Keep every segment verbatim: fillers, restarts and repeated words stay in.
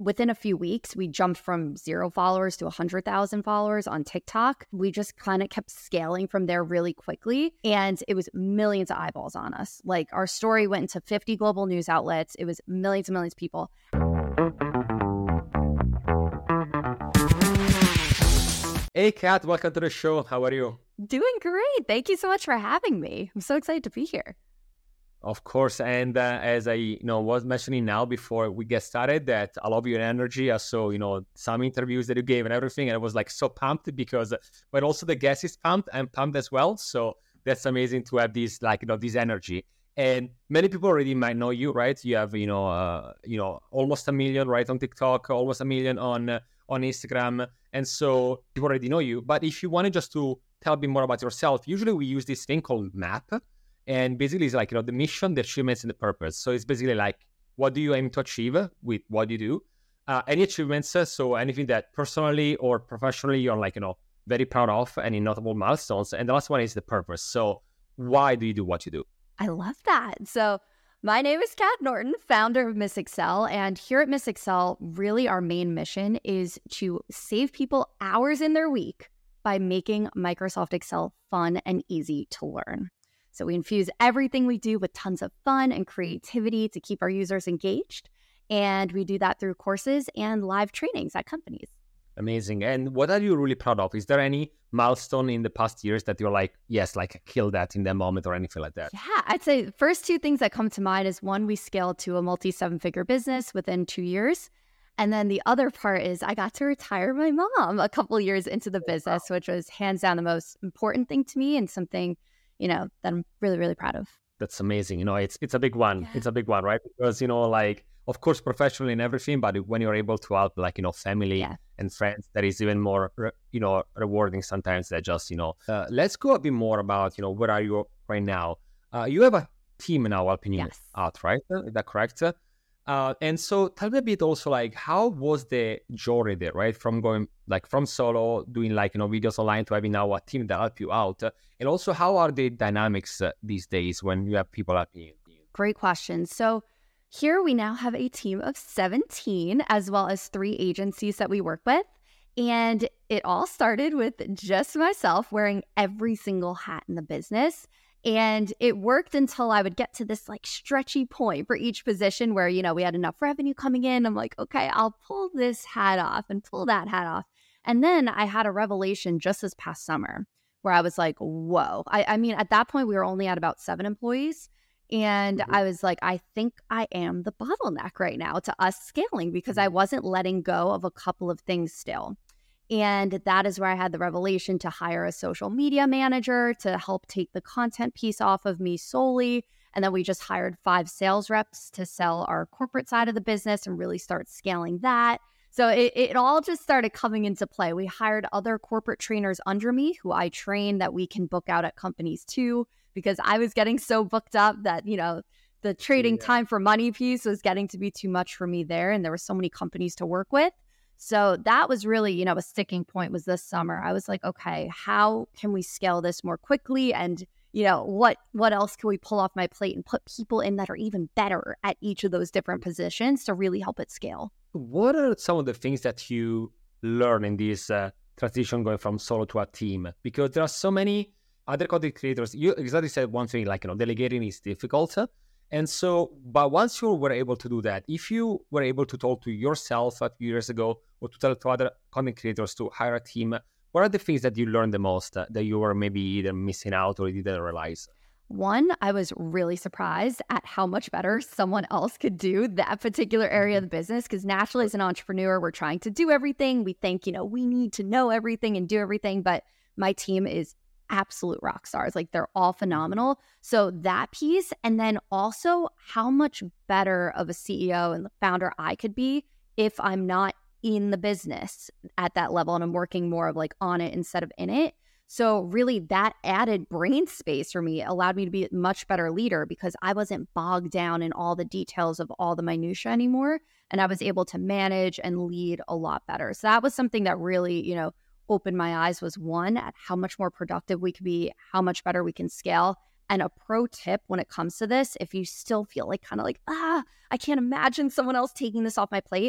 within a few weeks, we jumped from zero followers to one hundred thousand followers on TikTok. We just kind of kept scaling from there really quickly. And it was millions of eyeballs on us. Like our story went into fifty global news outlets. It was millions and millions of people. Hey, Kat, welcome to the show. How are you? Doing great. Thank you so much for having me. I'm so excited to be here. Of course, and uh, as I you know was mentioning now before we get started, that I love your energy. I saw you know some interviews that you gave and everything, and I was like so pumped because, but also the guest is pumped. I'm pumped as well. So that's amazing to have this like you know this energy. And many people already might know you, right? You have you know uh, you know almost a million right on TikTok, almost a million on uh, on Instagram, and so people already know you. But if you wanted just to tell a bit more about yourself, usually we use this thing called MAP. And basically it's like, you know, the mission, the achievements, and the purpose. So it's basically like, what do you aim to achieve with what you do? Uh, any achievements, uh, so anything that personally or professionally you're like, you know, very proud of, any notable milestones. And the last one is the purpose. So why do you do what you do? I love that. So my name is Kat Norton, founder of Miss Excel. And here at Miss Excel, really our main mission is to save people hours in their week by making Microsoft Excel fun and easy to learn. So we infuse everything we do with tons of fun and creativity to keep our users engaged. And we do that through courses and live trainings at companies. Amazing. And what are you really proud of? Is there any milestone in the past years that you're like, yes, like I killed that in that moment or anything like that? Yeah, I'd say the first two things that come to mind is one, we scaled to a multi seven figure business within two years. And then the other part is I got to retire my mom a couple years into the business, which was hands down the most important thing to me and something you know, that I'm really, really proud of. That's amazing. You know, it's it's a big one. Yeah. It's a big one, right? Because, you know, like, of course, professionally and everything, but when you're able to help, like, you know, family yeah. and friends, that is even more, you know, rewarding sometimes than just, you know. Uh, let's go a bit more about, you know, where are you right now? Uh, you have a team now helping you yes. out, right? Is that correct? Uh, and so tell me a bit also, like, how was the journey there, right? From going, like, from solo, doing, like, you know, videos online to having now a team that help you out. Uh, and also, how are the dynamics uh, these days when you have people helping you? Great question. So here we now have a team of seventeen, as well as three agencies that we work with. And it all started with just myself wearing every single hat in the business. And it worked until I would get to this like stretchy point for each position where, you know, we had enough revenue coming in. I'm like, okay, I'll pull this hat off and pull that hat off. And then I had a revelation just this past summer where I was like, whoa. I, I mean, at that point, we were only at about seven employees. And mm-hmm. I was like, I think I am the bottleneck right now to us scaling because I wasn't letting go of a couple of things still. And that is where I had the revelation to hire a social media manager to help take the content piece off of me solely. And then we just hired five sales reps to sell our corporate side of the business and really start scaling that. So it, it all just started coming into play. We hired other corporate trainers under me who I train that we can book out at companies too, because I was getting so booked up that, you know, the trading yeah. time for money piece was getting to be too much for me there. And there were so many companies to work with. So that was really, you know, a sticking point was this summer. I was like, okay, how can we scale this more quickly? And, you know, what what else can we pull off my plate and put people in that are even better at each of those different positions to really help it scale? What are some of the things that you learn in this uh, transition going from solo to a team? Because there are so many other content creators. You exactly said one thing, like, you know, delegating is difficult. And so, but once you were able to do that, if you were able to talk to yourself a few years ago or to tell to other content creators to hire a team, what are the things that you learned the most uh, that you were maybe either missing out or you didn't realize? One, I was really surprised at how much better someone else could do that particular area of the business. Because naturally, as an entrepreneur, we're trying to do everything. We think, you know, we need to know everything and do everything. But my team is absolute rock stars. Like they're all phenomenal. So that piece, and then also how much better of a C E O and founder I could be if I'm not in the business at that level and I'm working more of like on it instead of in it. So really that added brain space for me allowed me to be a much better leader because I wasn't bogged down in all the details of all the minutia anymore. And I was able to manage and lead a lot better. So that was something that really, you know, opened my eyes was one, at how much more productive we could be, how much better we can scale. And a pro tip when it comes to this, if you still feel like kind of like, ah, I can't imagine someone else taking this off my plate,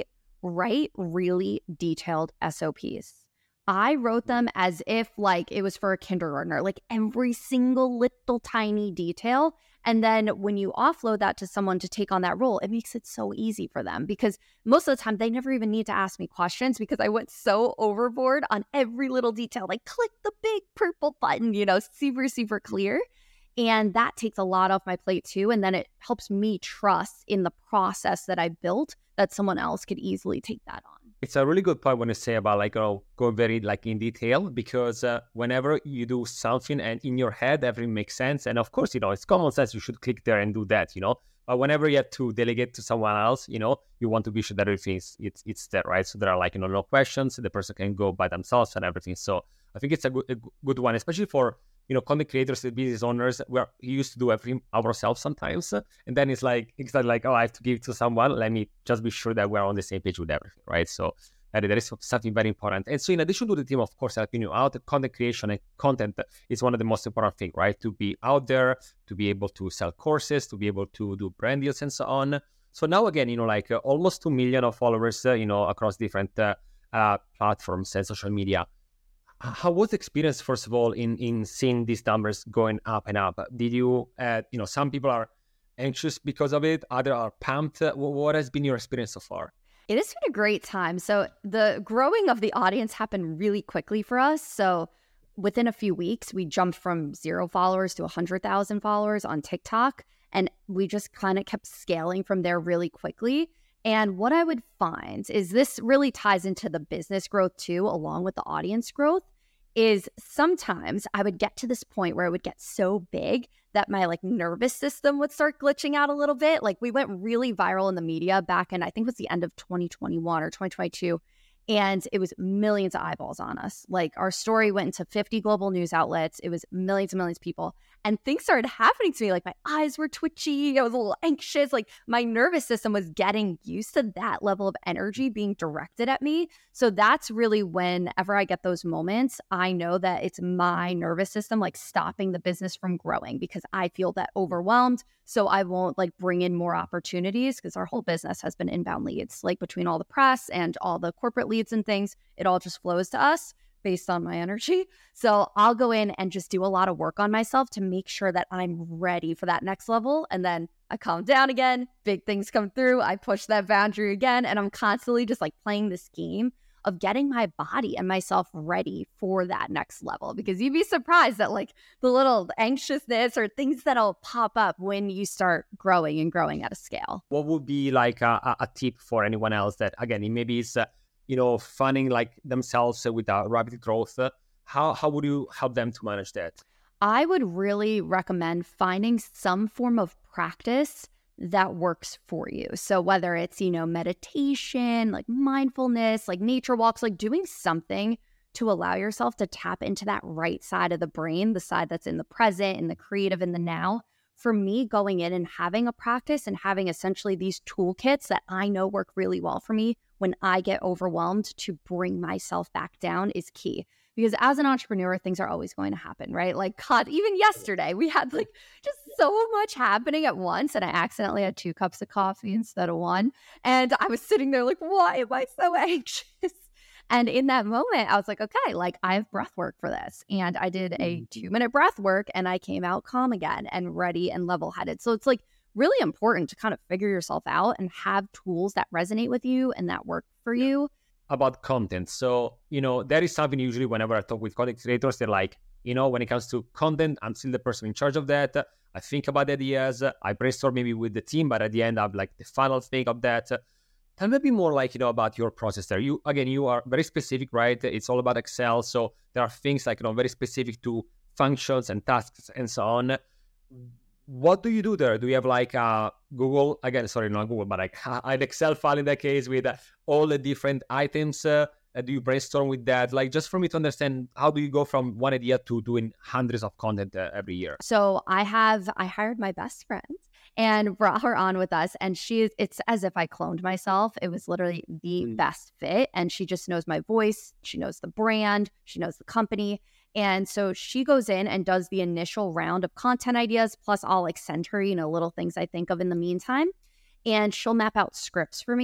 write really detailed S O Ps. I wrote them as if like it was for a kindergartner, like every single little tiny detail. And then when you offload that to someone to take on that role, it makes it so easy for them because most of the time they never even need to ask me questions because I went so overboard on every little detail. Like click the big purple button, you know, super, super clear. And that takes a lot off my plate too. And then it helps me trust in the process that I built that someone else could easily take that on. It's a really good point when you say about like, oh, go very like in detail, because uh, whenever you do something and in your head, everything makes sense. And of course, you know, it's common sense. You should click there and do that, you know, but whenever you have to delegate to someone else, you know, you want to be sure that everything is it's, it's there, right? So there are like, you know, no questions. The person can go by themselves and everything. So I think it's a good, a good one, especially for, you know, content creators, business owners. We're used to do everything ourselves sometimes. And then it's like, it's not like, oh, I have to give it to someone. Let me just be sure that we're on the same page with everything, right? So uh, that is something very important. And so in addition to the team, of course, helping you out, content creation and content is one of the most important things, right? To be out there, to be able to sell courses, to be able to do brand deals and so on. So now again, you know, like uh, almost two million of followers, uh, you know, across different uh, uh, platforms and social media. How was the experience, first of all, in, in seeing these numbers going up and up? Did you, uh, you know, some people are anxious because of it, others are pumped. What has been your experience so far? It has been a great time. So the growing of the audience happened really quickly for us. So within a few weeks, we jumped from zero followers to one hundred thousand followers on TikTok. And we just kind of kept scaling from there really quickly. And what I would find is this really ties into the business growth too, along with the audience growth, is sometimes I would get to this point where it would get so big that my like nervous system would start glitching out a little bit. Like we went really viral in the media back in, I think it was the end of twenty twenty-one or twenty twenty-two. And it was millions of eyeballs on us. Like our story went into fifty global news outlets. It was millions and millions of people. And things started happening to me. Like my eyes were twitchy. I was a little anxious. Like my nervous system was getting used to that level of energy being directed at me. So that's really whenever I get those moments, I know that it's my nervous system like stopping the business from growing because I feel that overwhelmed. So I won't like bring in more opportunities because our whole business has been inbound leads, like between all the press and all the corporate leads and things, it all just flows to us based on my energy. So I'll go in and just do a lot of work on myself to make sure that I'm ready for that next level. And then I calm down again, big things come through, I push that boundary again. And I'm constantly just like playing this game of getting my body and myself ready for that next level. Because you'd be surprised at like the little anxiousness or things that'll pop up when you start growing and growing at a scale. What would be like a, a tip for anyone else that, again, it maybe is, uh, you know, funding like themselves with a rapid growth? Uh, how, how would you help them to manage that? I would really recommend finding some form of practice that works for you. So whether it's, you know, meditation, like mindfulness, like nature walks, like doing something to allow yourself to tap into that right side of the brain, the side that's in the present, in the creative, in the now. For me, going in and having a practice and having essentially these toolkits that I know work really well for me when I get overwhelmed to bring myself back down is key. Because as an entrepreneur, things are always going to happen, right? Like, God, even yesterday, we had like just so much happening at once. And I accidentally had two cups of coffee instead of one. And I was sitting there like, why am I so anxious? And in that moment, I was like, okay, like I have breath work for this. And I did a two minute breath work and I came out calm again and ready and level headed. So it's like really important to kind of figure yourself out and have tools that resonate with you and that work for you. About content. So, you know, that is something usually whenever I talk with content creators, they're like, you know, when it comes to content, I'm still the person in charge of that. I think about ideas. I brainstorm maybe with the team, but at the end, I'm like the final thing of that. Tell me a bit more like, you know, about your process there. You, again, you are very specific, right? It's all about Excel. So there are things like, you know, very specific to functions and tasks and so on. What do you do there? Do you have like a Google, again, sorry, not Google, but like an Excel file in that case with uh, all the different items? Uh, do you brainstorm with that? Like just for me to understand, how do you go from one idea to doing hundreds of content uh, every year? So I have, I hired my best friend and brought her on with us. And she is, it's as if I cloned myself. It was literally the mm. best fit. And she just knows my voice. She knows the brand. She knows the company. And so she goes in and does the initial round of content ideas, plus I'll like send her, you know, little things I think of in the meantime. And she'll map out scripts for me.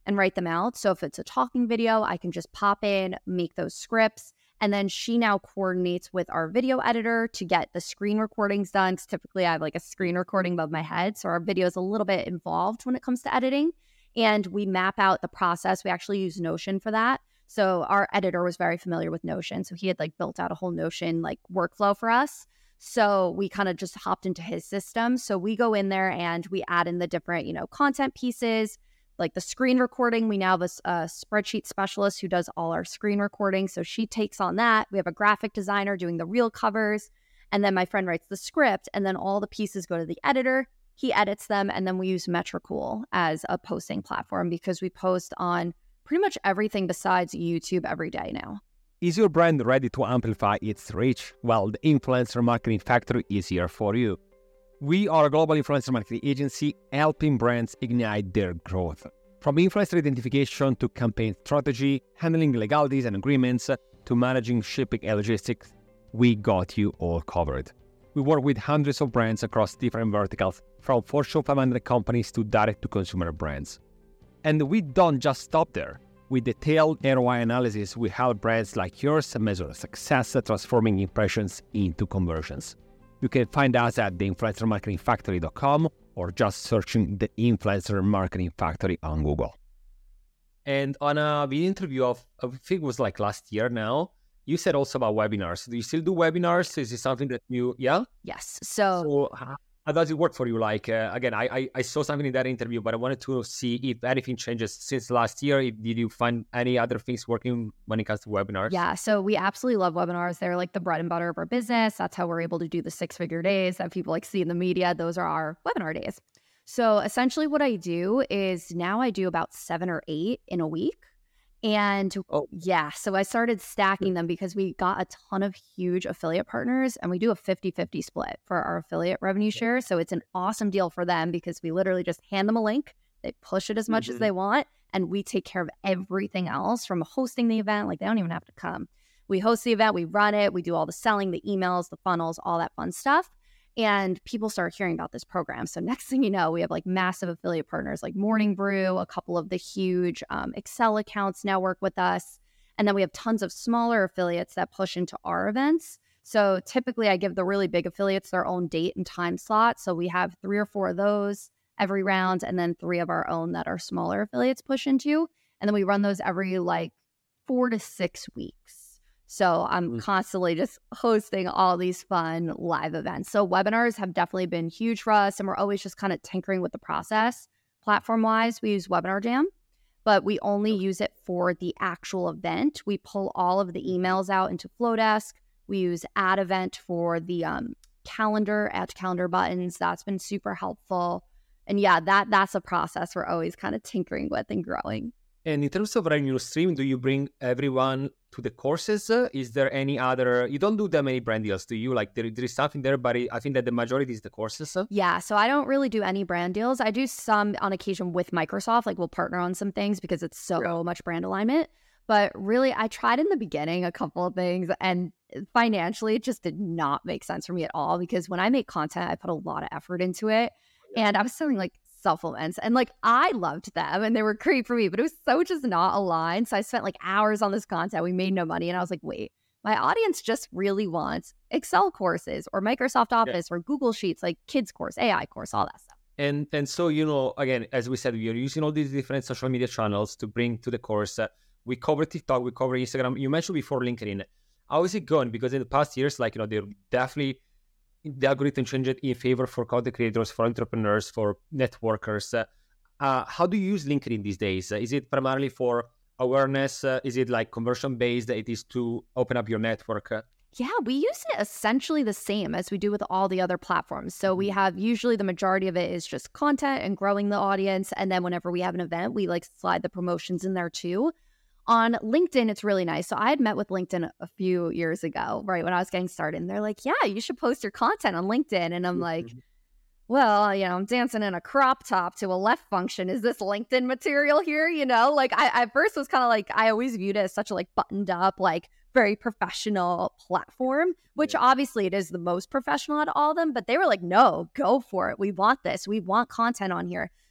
and write them out. So if it's a talking video, I can just pop in, make those scripts. And then she now coordinates with our video editor to get the screen recordings done. Typically, I have like a screen recording above my head. So our video is a little bit involved when it comes to editing. And we map out the process. We actually use Notion for that. So our editor was very familiar with Notion. So he had like built out a whole Notion like workflow for us. So we kind of just hopped into his system. So we go in there and we add in the different, you know, content pieces, like the screen recording. We now have a, a spreadsheet specialist who does all our screen recording. So she takes on that. We have a graphic designer doing the reel covers. And then my friend writes the script. And then all the pieces go to the editor. He edits them. And then we use Metricool as a posting platform because we post on pretty much everything besides YouTube every day now. Is your brand ready to amplify its reach? Well, the Influencer Marketing Factory is here for you. We are a global influencer marketing agency helping brands ignite their growth. From influencer identification to campaign strategy, handling legalities and agreements, to managing shipping and logistics, we got you all covered. We work with hundreds of brands across different verticals, from Fortune five hundred companies to direct-to-consumer brands. And we don't just stop there. With detailed R O I analysis, we help brands like yours measure success, transforming impressions into conversions. You can find us at the influencer marketing factory dot com or just searching the Influencer Marketing Factory on Google. And on a video interview of, I think it was like last year now, you said also about webinars. Do you still do webinars? Is it something that you, yeah? Yes. So, so how, how does it work for you? Like, uh, again, I, I I saw something in that interview, but I wanted to see if anything changes since last year. If, did you find any other things working when it comes to webinars? Yeah, so we absolutely love webinars. They're like the bread and butter of our business. That's how we're able to do the six-figure days that people like see in the media. Those are our webinar days. So essentially what I do is now I do about seven or eight in a week. And oh. yeah, so I started stacking them because we got a ton of huge affiliate partners and we do a fifty-fifty split for our affiliate revenue share. So it's an awesome deal for them because we literally just hand them a link. They push it as much mm-hmm. as they want. And we take care of everything else from hosting the event. Like they don't even have to come. We host the event, we run it, we do all the selling, the emails, the funnels, all that fun stuff. And people start hearing about this program. So next thing you know, we have like massive affiliate partners like Morning Brew, a couple of the huge um, Excel accounts now work with us. And then we have tons of smaller affiliates that push into our events. So typically I give the really big affiliates their own date and time slot. So we have three or four of those every round, and then three of our own that our smaller affiliates push into. And then we run those every like four to six weeks. So I'm mm-hmm. constantly just hosting all these fun live events. So webinars have definitely been huge for us, and we're always just kind of tinkering with the process. Platform-wise, we use Webinar Jam, but we only use it for the actual event. We pull all of the emails out into Flowdesk. We use Add Event for the um, calendar, add to calendar buttons. That's been super helpful. And yeah, that that's a process we're always kind of tinkering with and growing. And in terms of revenue stream, do you bring everyone to the courses? Uh, is there any other, you don't do that many brand deals, do you? Like there, there is something there, but I think that the majority is the courses. Uh? Yeah, so I don't really do any brand deals. I do some on occasion with Microsoft, like we'll partner on some things because it's so yeah. much brand alignment. But really, I tried in the beginning a couple of things, and financially, it just did not make sense for me at all because when I make content, I put a lot of effort into it. Yeah. And I was selling like supplements and like I loved them and they were great for me, but it was so just not aligned. So I spent like hours on this content. We made no money. And I was like, wait, my audience just really wants Excel courses or Microsoft Office yeah. or Google Sheets, like kids course, A I course, all that stuff. And and so, you know, again, as we said, we are using all these different social media channels to bring to the course. Uh, we cover TikTok, we cover Instagram. You mentioned before LinkedIn. How is it going? Because in the past years, like, you know, they're definitely the algorithm changed in favor for content creators, for entrepreneurs, for networkers. Uh, uh, how do you use LinkedIn these days? Uh, is it primarily for awareness? Uh, is it like conversion based? It is to open up your network? Uh, yeah, we use it essentially the same as we do with all the other platforms. So we have usually the majority of it is just content and growing the audience. And then whenever we have an event, we like slide the promotions in there too. On LinkedIn, it's really nice. So I had met with LinkedIn a few years ago, right, when I was getting started. And they're like, yeah, you should post your content on LinkedIn. And I'm like, well, you know, I'm dancing in a crop top to a left function. Is this LinkedIn material here? You know, like I at first was kind of like, I always viewed it as such a like buttoned up, like very professional platform, which yeah. obviously it is the most professional out of all of them. But they were like, no, go for it. We want this. We want content on here.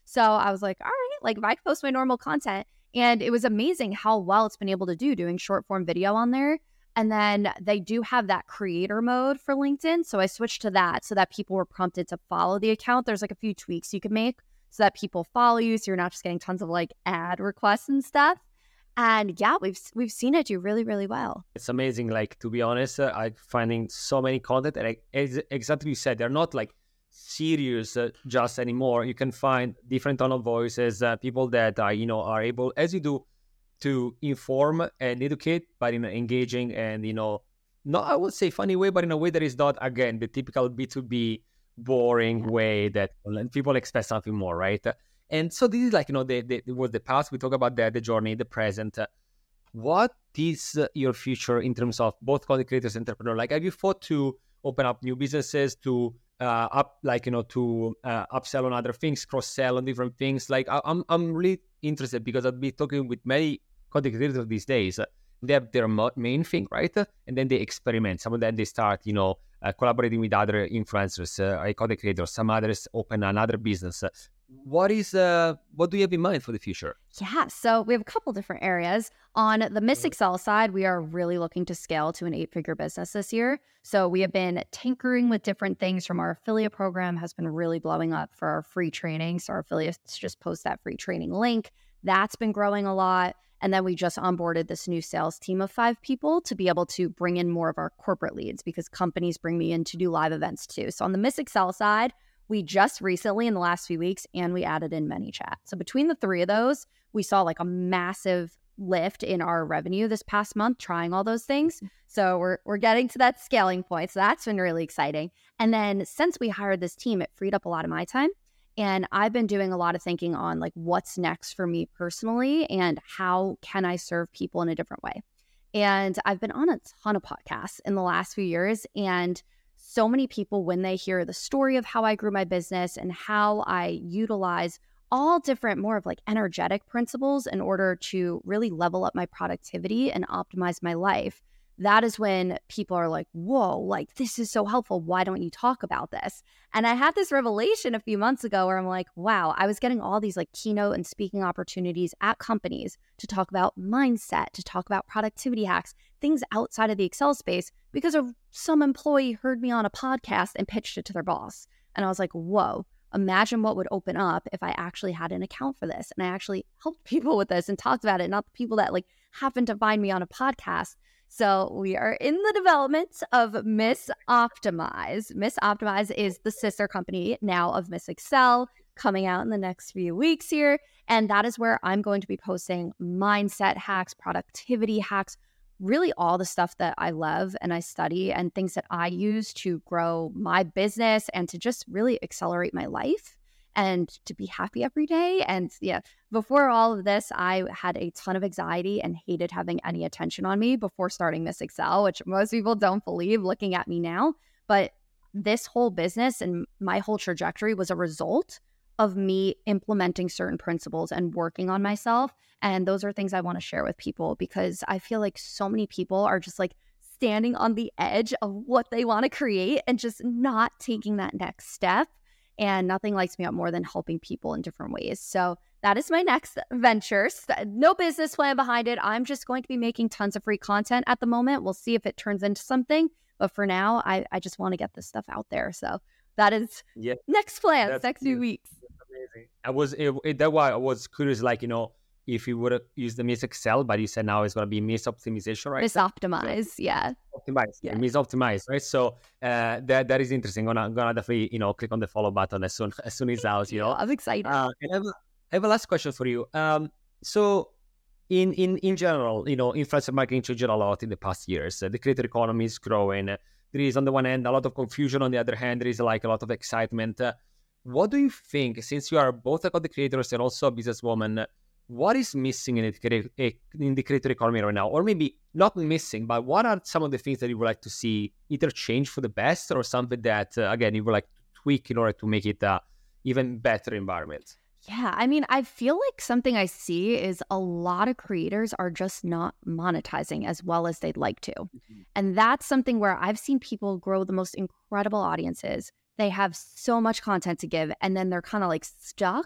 So I was like, all right, like if I could post my normal content. And it was amazing how well it's been able to do doing short form video on there. And then they do have that creator mode for LinkedIn. So I switched to that so that people were prompted to follow the account. There's like a few tweaks you can make so that people follow you. So you're not just getting tons of like ad requests and stuff. And yeah, we've we've seen it do really, really well. It's amazing. Like, to be honest, uh, I'm finding so many content, and I, ex- exactly you said, they're not like serious uh, just anymore. You can find different tone of voices, uh, people that are, you know, are able, as you do, to inform and educate, but in an engaging and, you know, not, I would say funny way, but in a way that is not, again, the typical B two B boring way that people expect something more, right? And so this is like, you know, the, the, it was the past. We talk about that, the journey, the present. Uh, what is uh, your future in terms of both content creators and entrepreneurs? Like, have you thought to open up new businesses, to uh, up, like, you know, to uh, upsell on other things, cross sell on different things? Like, I, I'm, I'm really interested because I've been talking with many content creators these days. Uh, they have their mo- main thing, right? Uh, and then they experiment. Some of them, they start, you know, uh, collaborating with other influencers, uh, content creators. Some others open another business. Uh, What is uh what do you have in mind for the future? Yeah, so we have a couple different areas. On the Miss Excel side, we are really looking to scale to an eight-figure business this year. So we have been tinkering with different things. From our affiliate program has been really blowing up for our free training. So our affiliates just post that free training link. That's been growing a lot. And then we just onboarded this new sales team of five people to be able to bring in more of our corporate leads, because companies bring me in to do live events too. So on the Miss Excel side, we just recently, in the last few weeks, and we added in ManyChat. So between the three of those, we saw like a massive lift in our revenue this past month trying all those things. So we're we're getting to that scaling point. So that's been really exciting. And then since we hired this team, it freed up a lot of my time. And I've been doing a lot of thinking on like what's next for me personally and how can I serve people in a different way. And I've been on a ton of podcasts in the last few years, and so many people, when they hear the story of how I grew my business and how I utilize all different, more of like energetic principles in order to really level up my productivity and optimize my life, that is when people are like, whoa, like this is so helpful. Why don't you talk about this? And I had this revelation a few months ago where I'm like, wow, I was getting all these like keynote and speaking opportunities at companies to talk about mindset, to talk about productivity hacks, things outside of the Excel space, because of some employee heard me on a podcast and pitched it to their boss. And I was like, whoa, imagine what would open up if I actually had an account for this. And I actually helped people with this and talked about it, not the people that like happened to find me on a podcast. So we are in the development of Miss Optimize. Miss Optimize is the sister company now of Miss Excel, coming out in the next few weeks here. And that is where I'm going to be posting mindset hacks, productivity hacks, really all the stuff that I love and I study and things that I use to grow my business and to just really accelerate my life and to be happy every day. And yeah, before all of this, I had a ton of anxiety and hated having any attention on me before starting Miss Excel, which most people don't believe looking at me now. But this whole business and my whole trajectory was a result of me implementing certain principles and working on myself. And those are things I want to share with people, because I feel like so many people are just like standing on the edge of what they want to create and just not taking that next step. And nothing lights me up more than helping people in different ways. So that is my next venture. No business plan behind it. I'm just going to be making tons of free content at the moment. We'll see if it turns into something. But for now, I, I just want to get this stuff out there. So that is yeah, next plans, next few weeks. Amazing. I was, it, it, that's why I was curious, like, you know, if you would have used the Miss Excel, but you said now it's going to be Miss Optimization, right? Miss Optimize, so, yeah. Optimize, yeah. Miss Optimize, right? So uh, that that is interesting. I'm gonna, gonna definitely, you know, click on the follow button as soon as soon as it's out, you know. I'm excited. Uh, and I have, a, I have a last question for you. Um, so in in in general, you know, influencer marketing changed a lot in the past years. Uh, the creator economy is growing. There is, on the one hand, a lot of confusion. On the other hand, there is like a lot of excitement. Uh, what do you think, since you are both a content creators and also a businesswoman, what is missing in the, in the creator economy right now? Or maybe not missing, but what are some of the things that you would like to see either change for the best or something that, uh, again, you would like to tweak in order to make it a even better environment? Yeah, I mean, I feel like something I see is a lot of creators are just not monetizing as well as they'd like to. Mm-hmm. And that's something where I've seen people grow the most incredible audiences. They have so much content to give, and then they're kind of like stuck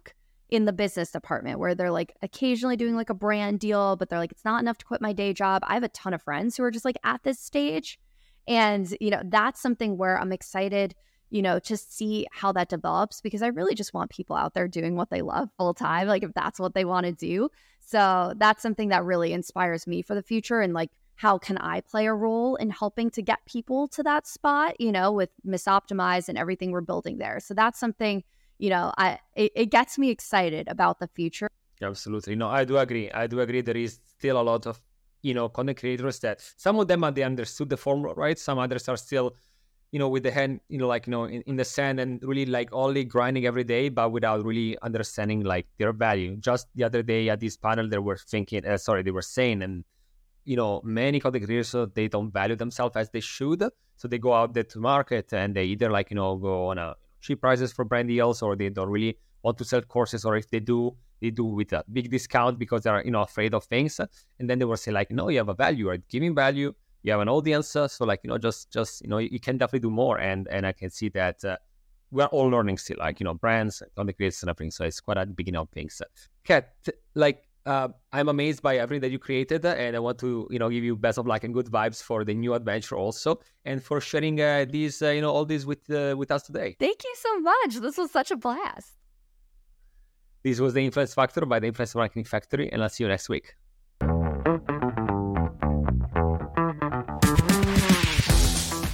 in the business department where they're like occasionally doing like a brand deal, but they're like, it's not enough to quit my day job. I have a ton of friends who are just like at this stage. And, you know, that's something where I'm excited, you know, to see how that develops, because I really just want people out there doing what they love full time, like if that's what they want to do. So that's something that really inspires me for the future. And like, how can I play a role in helping to get people to that spot, you know, with Miss Optimize and everything we're building there. So that's something, you know, I it, it gets me excited about the future. Absolutely. No, I do agree. I do agree. There is still a lot of, you know, content creators that some of them are, they understood the formula, right? Some others are still, you know, with the hand, you know, like, you know, in, in the sand and really like only grinding every day, but without really understanding like their value. Just the other day at this panel, they were thinking, uh, sorry, they were saying, and, you know, many content creators, uh, they don't value themselves as they should. So they go out there to market and they either like, you know, go on a cheap prices for brand deals, or they don't really want to sell courses, or if they do, they do with a big discount because they're, you know, afraid of things. And then they will say like, no, you have a value, you're giving value, you have an audience. So like, you know, just, just, you know, you can definitely do more. And, and I can see that uh, we're all learning still, like, you know, brands, content creators and everything. So it's quite at the beginning of things. Kat, like, uh, I'm amazed by everything that you created, and I want to, you know, give you best of luck and good vibes for the new adventure also, and for sharing uh, these, uh, you know, all this with uh, with us today. Thank you so much. This was such a blast. This was the Influence Factor by the Influence Marketing Factory, and I'll see you next week.